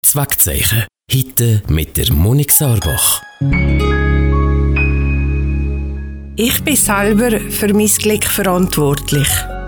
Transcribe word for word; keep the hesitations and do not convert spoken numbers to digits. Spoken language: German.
Zweckzeichen. Heute mit der Monik Sarbach. Ich bin selber für mein Glück verantwortlich.